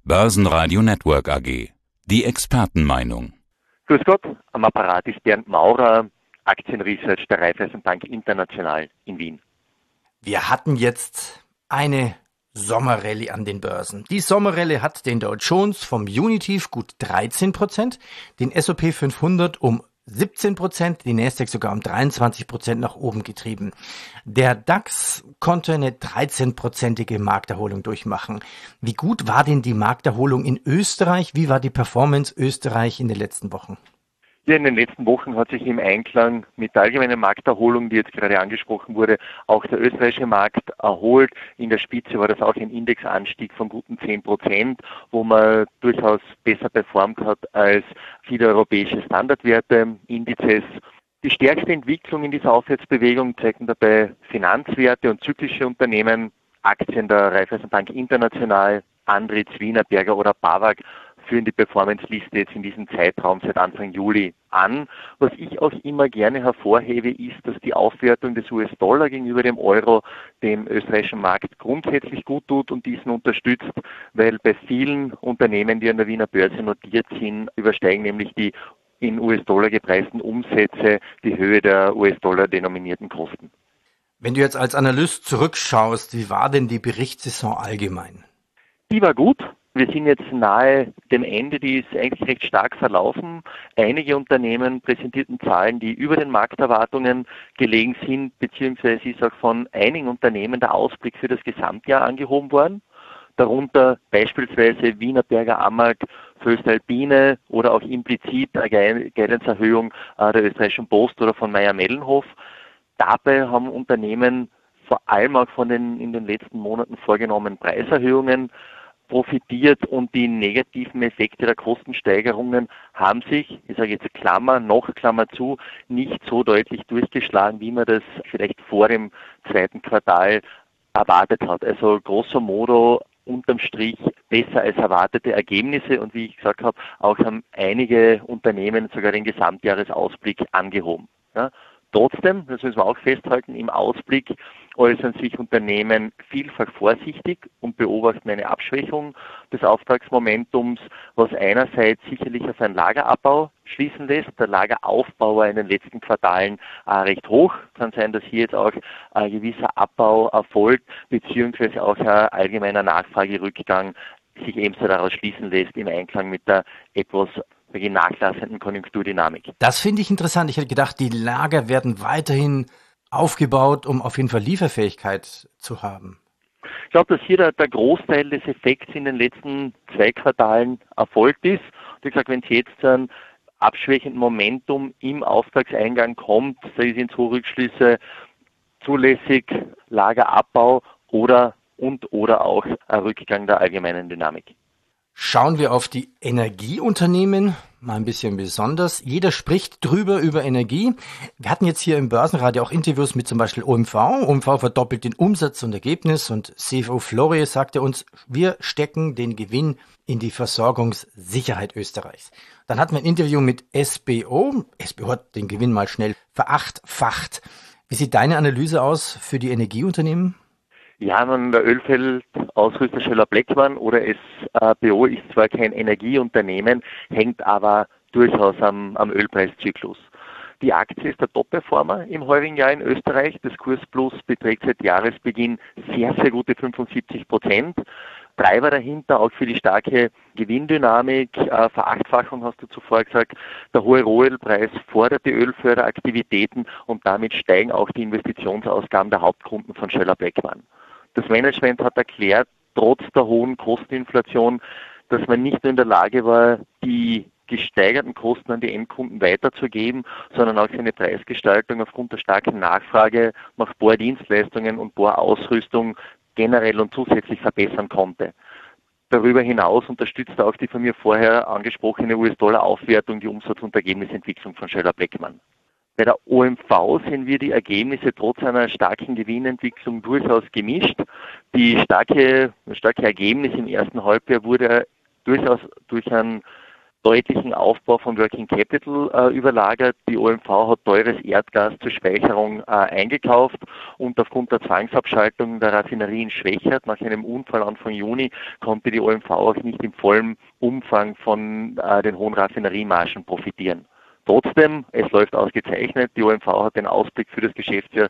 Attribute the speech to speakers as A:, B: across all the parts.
A: Börsenradio Network AG. Die Expertenmeinung.
B: Grüß Gott, am Apparat ist Bernd Maurer, Aktienresearch der Raiffeisenbank International in Wien.
C: Wir hatten jetzt eine Sommerrallye an den Börsen. Die Sommerrallye hat den Dow Jones vom Juni-Tief gut 13%, den S&P 500 um 17%, die Nasdaq sogar um 23% nach oben getrieben. Der DAX konnte eine 13%ige Markterholung durchmachen. Wie gut war denn die Markterholung in Österreich? Wie war die Performance Österreich in den letzten Wochen?
B: Ja, in den letzten Wochen hat sich im Einklang mit der allgemeinen Markterholung, die jetzt gerade angesprochen wurde, auch der österreichische Markt erholt. In der Spitze war das auch ein Indexanstieg von guten 10%, wo man durchaus besser performt hat als viele europäische Standardwerte, Indizes. Die stärkste Entwicklung in dieser Aufwärtsbewegung zeigten dabei Finanzwerte und zyklische Unternehmen, Aktien der Raiffeisenbank International, Andritz, Wienerberger oder BAWAG führen die Performance-Liste jetzt in diesem Zeitraum seit Anfang Juli an. Was ich auch immer gerne hervorhebe, ist, dass die Aufwertung des US-Dollar gegenüber dem Euro dem österreichischen Markt grundsätzlich gut tut und diesen unterstützt, weil bei vielen Unternehmen, die an der Wiener Börse notiert sind, übersteigen nämlich die in US-Dollar gepreisten Umsätze die Höhe der US-Dollar denominierten Kosten.
C: Wenn du jetzt als Analyst zurückschaust, wie war denn die Berichtssaison allgemein?
B: Die war gut. Wir sind jetzt nahe dem Ende, die ist eigentlich recht stark verlaufen. Einige Unternehmen präsentierten Zahlen, die über den Markterwartungen gelegen sind, beziehungsweise ist auch von einigen Unternehmen der Ausblick für das Gesamtjahr angehoben worden. Darunter beispielsweise Wienerberger, Amag, Voestalpine oder auch implizit eine Guidance-Erhöhung der österreichischen Post oder von Mayr-Melnhof. Dabei haben Unternehmen vor allem auch von den in den letzten Monaten vorgenommenen Preiserhöhungen profitiert und die negativen Effekte der Kostensteigerungen haben sich, ich sage jetzt Klammer zu, nicht so deutlich durchgeschlagen, wie man das vielleicht vor dem zweiten Quartal erwartet hat. Also grosso modo unterm Strich besser als erwartete Ergebnisse und wie ich gesagt habe, auch haben einige Unternehmen sogar den Gesamtjahresausblick angehoben. Ja. Trotzdem, das müssen wir auch festhalten, im Ausblick äußern sich Unternehmen vielfach vorsichtig und beobachten eine Abschwächung des Auftragsmomentums, was einerseits sicherlich auf einen Lagerabbau schließen lässt. Der Lageraufbau war in den letzten Quartalen recht hoch. Kann sein, dass hier jetzt auch ein gewisser Abbau erfolgt, beziehungsweise auch ein allgemeiner Nachfragerückgang sich ebenso daraus schließen lässt im Einklang mit der etwas nachlassenden Konjunkturdynamik.
C: Das finde ich interessant. Ich hätte gedacht, die Lager werden weiterhin aufgebaut, um auf jeden Fall Lieferfähigkeit zu haben.
B: Ich glaube, dass hier der Großteil des Effekts in den letzten 2 Quartalen erfolgt ist. Und wie gesagt, wenn es jetzt zu einem abschwächenden Momentum im Auftragseingang kommt, sei es in Rückschlüsse zulässig, Lagerabbau oder auch ein Rückgang der allgemeinen Dynamik.
C: Schauen wir auf die Energieunternehmen, mal ein bisschen besonders. Jeder spricht drüber über Energie. Wir hatten jetzt hier im Börsenradio auch Interviews mit zum Beispiel OMV. OMV verdoppelt den Umsatz und Ergebnis und CFO Flore sagte uns, wir stecken den Gewinn in die Versorgungssicherheit Österreichs. Dann hatten wir ein Interview mit SBO. SBO hat den Gewinn mal schnell verachtfacht. Wie sieht deine Analyse aus für die Energieunternehmen?
B: Ja, der Ölfeldausrüster Schoeller-Bleckmann oder SBO ist zwar kein Energieunternehmen, hängt aber durchaus am Ölpreiszyklus. Die Aktie ist der Top-Performer im heurigen Jahr in Österreich. Das Kursplus beträgt seit Jahresbeginn sehr, sehr gute 75%. Treiber dahinter auch für die starke Gewinndynamik, Verachtfachung hast du zuvor gesagt, der hohe Rohölpreis fordert die Ölförderaktivitäten und damit steigen auch die Investitionsausgaben der Hauptkunden von Schoeller-Bleckmann. Das Management hat erklärt, trotz der hohen Kosteninflation, dass man nicht nur in der Lage war, die gesteigerten Kosten an die Endkunden weiterzugeben, sondern auch seine Preisgestaltung aufgrund der starken Nachfrage nach Bohrdienstleistungen und Bohrausrüstung generell und zusätzlich verbessern konnte. Darüber hinaus unterstützt auch die von mir vorher angesprochene US-Dollar-Aufwertung die Umsatz- und Ergebnisentwicklung von Schoeller-Bleckmann. Bei der OMV sehen wir die Ergebnisse trotz einer starken Gewinnentwicklung durchaus gemischt. Das starke Ergebnis im ersten Halbjahr wurde durchaus durch einen deutlichen Aufbau von Working Capital überlagert. Die OMV hat teures Erdgas zur Speicherung eingekauft und aufgrund der Zwangsabschaltung der Raffinerie in Schwechat nach einem Unfall Anfang Juni konnte die OMV auch nicht im vollen Umfang von den hohen Raffineriemargen profitieren. Trotzdem, es läuft ausgezeichnet. Die OMV hat den Ausblick für das Geschäftsjahr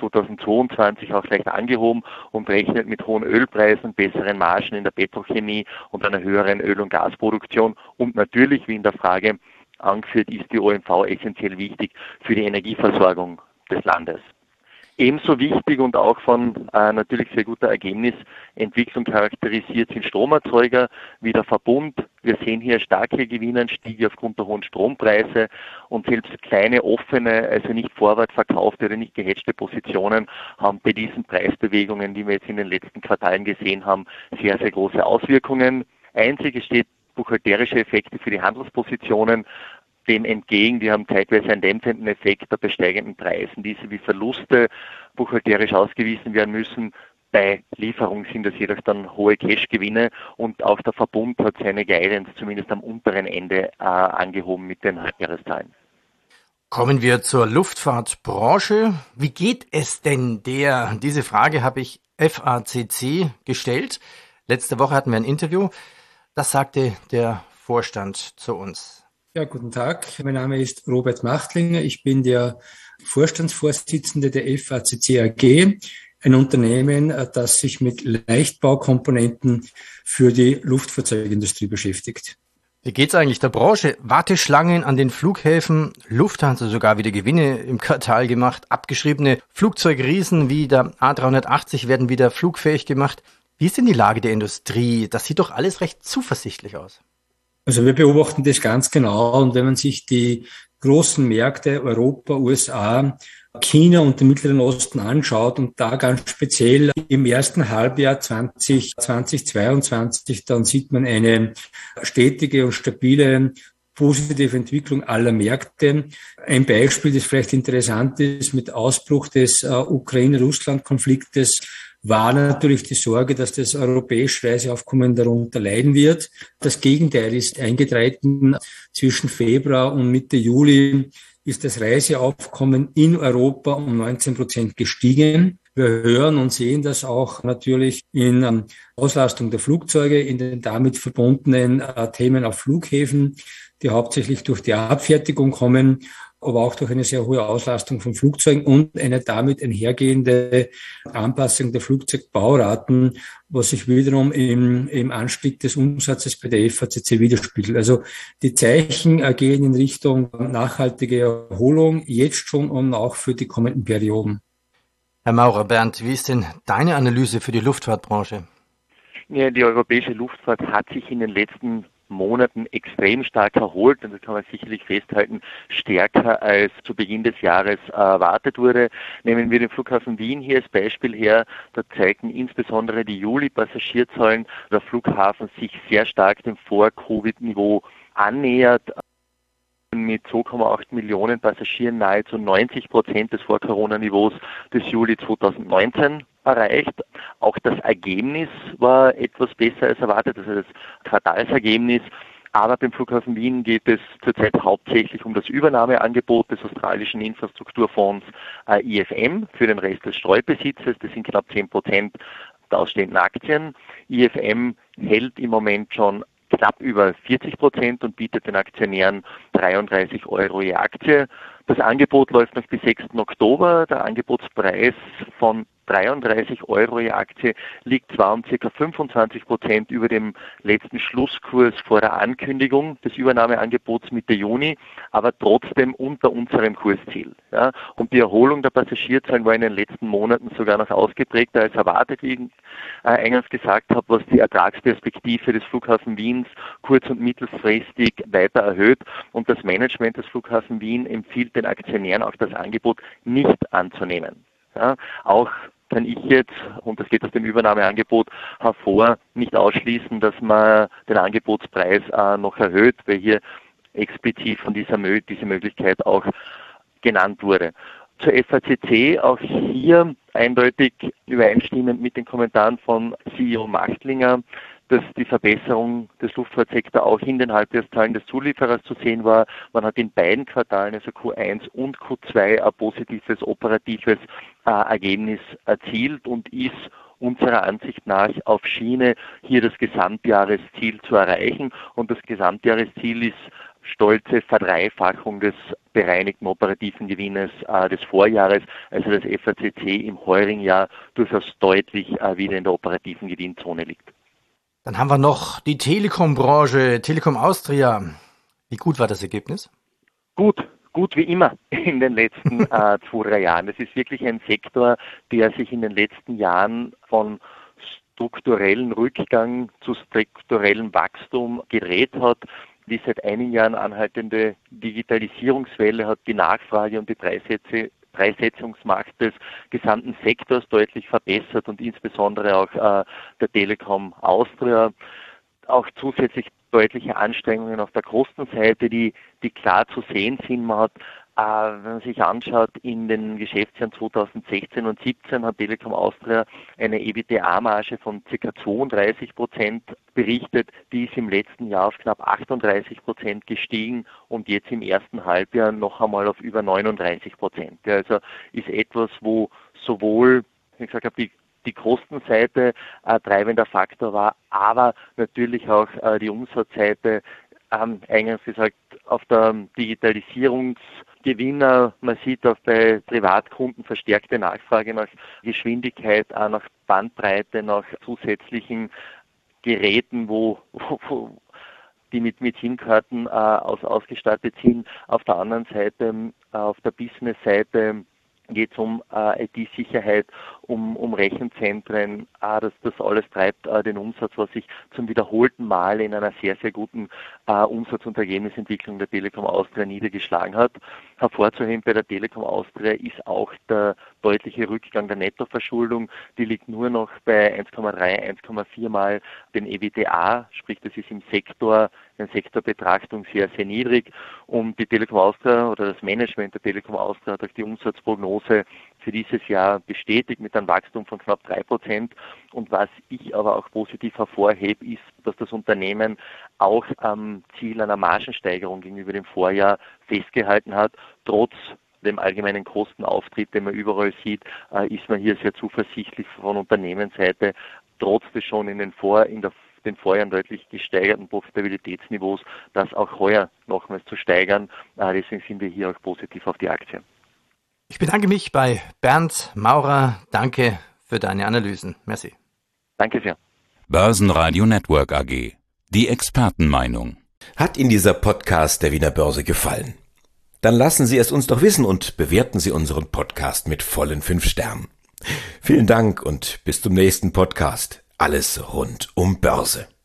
B: 2022 auch leicht angehoben und rechnet mit hohen Ölpreisen, besseren Margen in der Petrochemie und einer höheren Öl- und Gasproduktion. Und natürlich, wie in der Frage angeführt, ist die OMV essentiell wichtig für die Energieversorgung des Landes. Ebenso wichtig und auch von natürlich sehr guter Ergebnisentwicklung charakterisiert sind Stromerzeuger wie der Verbund. Wir sehen hier starke Gewinnanstiege aufgrund der hohen Strompreise und selbst kleine offene, also nicht vorwärts verkaufte oder nicht gehatchte Positionen haben bei diesen Preisbewegungen, die wir jetzt in den letzten Quartalen gesehen haben, sehr, sehr große Auswirkungen. Einzig, es steht buchhalterische Effekte für die Handelspositionen dem entgegen. Die haben zeitweise einen dämpfenden Effekt bei steigenden Preisen, diese wie Verluste buchhalterisch ausgewiesen werden müssen. Bei Lieferung sind das jedoch dann hohe Cashgewinne und auch der Verbund hat seine Guidance zumindest am unteren Ende angehoben mit den Halbjahreszahlen.
C: Kommen wir zur Luftfahrtbranche. Wie geht es denn diese Frage habe ich FACC gestellt. Letzte Woche hatten wir ein Interview. Das sagte der Vorstand zu uns.
D: Ja, guten Tag. Mein Name ist Robert Machtlinger. Ich bin der Vorstandsvorsitzende der FACC AG, ein Unternehmen, das sich mit Leichtbaukomponenten für die Luftfahrzeugindustrie beschäftigt.
C: Wie geht's eigentlich der Branche? Warteschlangen an den Flughäfen, Lufthansa sogar wieder Gewinne im Quartal gemacht, abgeschriebene Flugzeugriesen wie der A380 werden wieder flugfähig gemacht. Wie ist denn die Lage der Industrie? Das sieht doch alles recht zuversichtlich aus.
D: Also wir beobachten das ganz genau und wenn man sich die großen Märkte Europa, USA, China und den Mittleren Osten anschaut und da ganz speziell im ersten Halbjahr 2022, dann sieht man eine stetige und stabile positive Entwicklung aller Märkte. Ein Beispiel, das vielleicht interessant ist, mit Ausbruch des Ukraine-Russland-Konfliktes war natürlich die Sorge, dass das europäische Reiseaufkommen darunter leiden wird. Das Gegenteil ist eingetreten. Zwischen Februar und Mitte Juli ist das Reiseaufkommen in Europa um 19% gestiegen. Wir hören und sehen das auch natürlich in Auslastung der Flugzeuge, in den damit verbundenen Themen auf Flughäfen, die hauptsächlich durch die Abfertigung kommen, aber auch durch eine sehr hohe Auslastung von Flugzeugen und eine damit einhergehende Anpassung der Flugzeugbauraten, was sich wiederum im Anstieg des Umsatzes bei der FACC widerspiegelt. Also die Zeichen gehen in Richtung nachhaltige Erholung, jetzt schon und auch für die kommenden Perioden.
C: Herr Maurer, Bernd, wie ist denn deine Analyse für die Luftfahrtbranche?
B: Ja, die europäische Luftfahrt hat sich in den letzten Monaten extrem stark erholt und das kann man sicherlich festhalten, stärker als zu Beginn des Jahres erwartet wurde. Nehmen wir den Flughafen Wien hier als Beispiel her, da zeigen insbesondere die Juli-Passagierzahlen der Flughafen sich sehr stark dem Vor-Covid-Niveau annähert. Mit 2,8 Millionen Passagieren nahezu 90% des Vor-Corona-Niveaus des Juli 2019 erreicht. Auch das Ergebnis war etwas besser als erwartet, also das Quartalsergebnis. Aber beim Flughafen Wien geht es zurzeit hauptsächlich um das Übernahmeangebot des australischen Infrastrukturfonds IFM für den Rest des Streubesitzes. Das sind knapp 10% der ausstehenden Aktien. IFM hält im Moment schon knapp über 40% und bietet den Aktionären 33 € je Aktie. Das Angebot läuft noch bis 6. Oktober. Der Angebotspreis von 33 € je Aktie liegt zwar um ca. 25% über dem letzten Schlusskurs vor der Ankündigung des Übernahmeangebots Mitte Juni, aber trotzdem unter unserem Kursziel. Ja. Und die Erholung der Passagierzahlen war in den letzten Monaten sogar noch ausgeprägter als erwartet, wie ich eingangs gesagt habe, was die Ertragsperspektive des Flughafen Wiens kurz- und mittelfristig weiter erhöht. Und das Management des Flughafen Wien empfiehlt den Aktionären auch das Angebot nicht anzunehmen. Ja. Auch kann ich jetzt, und das geht aus dem Übernahmeangebot hervor, nicht ausschließen, dass man den Angebotspreis noch erhöht, weil hier explizit von diese Möglichkeit auch genannt wurde. Zur FACC, auch hier eindeutig übereinstimmend mit den Kommentaren von CEO Machtlinger. dass die Verbesserung des Luftfahrtsektors auch in den Halbjahreszahlen des Zulieferers zu sehen war. Man hat in beiden Quartalen, also Q1 und Q2, ein positives operatives Ergebnis erzielt und ist unserer Ansicht nach auf Schiene, hier das Gesamtjahresziel zu erreichen. Und das Gesamtjahresziel ist stolze Verdreifachung des bereinigten operativen Gewinnes des Vorjahres, also das FACC im heurigen Jahr durchaus deutlich wieder in der operativen Gewinnzone liegt.
C: Dann haben wir noch die Telekom-Branche, Telekom Austria. Wie gut war das Ergebnis?
B: Gut wie immer in den letzten 2-3 Jahren. Es ist wirklich ein Sektor, der sich in den letzten Jahren von strukturellen Rückgang zu strukturellem Wachstum gedreht hat. Die seit einigen Jahren anhaltende Digitalisierungswelle hat die Nachfrage und die Preissetzungsmacht des gesamten Sektors deutlich verbessert und insbesondere auch der Telekom Austria. Auch zusätzlich deutliche Anstrengungen auf der Kostenseite, die klar zu sehen sind. Man hat, wenn man sich anschaut, in den Geschäftsjahren 2016 und 2017 hat Telekom Austria eine EBITDA-Marge von ca. 32% berichtet. Die ist im letzten Jahr auf knapp 38% gestiegen und jetzt im ersten Halbjahr noch einmal auf über 39%. Ja, also ist etwas, wo sowohl, wie gesagt habe, die Kostenseite ein treibender Faktor war, aber natürlich auch die Umsatzseite, eingangs gesagt, auf der Digitalisierungsgewinner. Man sieht auch bei Privatkunden verstärkte Nachfrage nach Geschwindigkeit, auch nach Bandbreite, nach zusätzlichen Geräten, die mit SIM-Karten ausgestattet sind. Auf der anderen Seite, auf der Business-Seite, geht es um IT-Sicherheit, um Rechenzentren. Das alles treibt den Umsatz, was sich zum wiederholten Mal in einer sehr, sehr guten Umsatz- und Ergebnisentwicklung der Telekom Austria niedergeschlagen hat. Hervorzuheben bei der Telekom Austria ist auch der deutliche Rückgang der Nettoverschuldung. Die liegt nur noch bei 1,3, 1,4 Mal den EBITDA, sprich das ist in Sektorbetrachtung sehr, sehr niedrig. Und die Telekom Austria oder das Management der Telekom Austria hat auch die Umsatzprognose für dieses Jahr bestätigt mit einem Wachstum von knapp 3%. Und was ich aber auch positiv hervorhebe, ist, dass das Unternehmen auch am Ziel einer Margensteigerung gegenüber dem Vorjahr festgehalten hat. Trotz dem allgemeinen Kostenauftritt, den man überall sieht, ist man hier sehr zuversichtlich von Unternehmensseite, trotz des schon in den Vorjahren deutlich gesteigerten Profitabilitätsniveaus, das auch heuer nochmals zu steigern. Deswegen sind wir hier auch positiv auf die Aktie.
C: Ich bedanke mich bei Bernd Maurer. Danke für deine Analysen. Merci.
B: Danke sehr.
A: Börsenradio Network AG. Die Expertenmeinung.
E: Hat Ihnen dieser Podcast der Wiener Börse gefallen? Dann lassen Sie es uns doch wissen und bewerten Sie unseren Podcast mit vollen 5 Sternen. Vielen Dank und bis zum nächsten Podcast. Alles rund um Börse.